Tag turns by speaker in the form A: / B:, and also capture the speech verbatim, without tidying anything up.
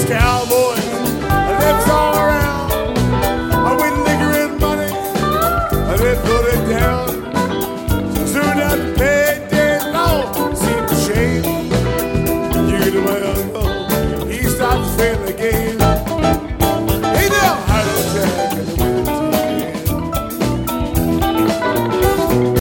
A: cowboys lives all around. With liquor and money, they put it down. Soon after payday long seemed a shame. You get away, he stopped playing the game.